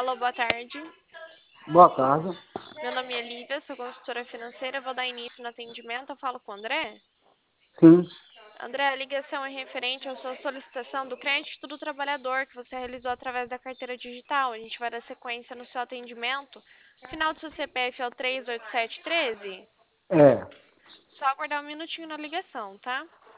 Alô, boa tarde. Boa tarde. Meu nome é Lívia, sou consultora financeira. Vou dar início no atendimento. Eu falo com o André. Sim, André, a ligação é referente à sua solicitação do crédito do trabalhador que você realizou através da carteira digital. A gente vai dar sequência no seu atendimento. Final do seu CPF é o 38713. é. Só aguardar um minutinho na ligação, tá?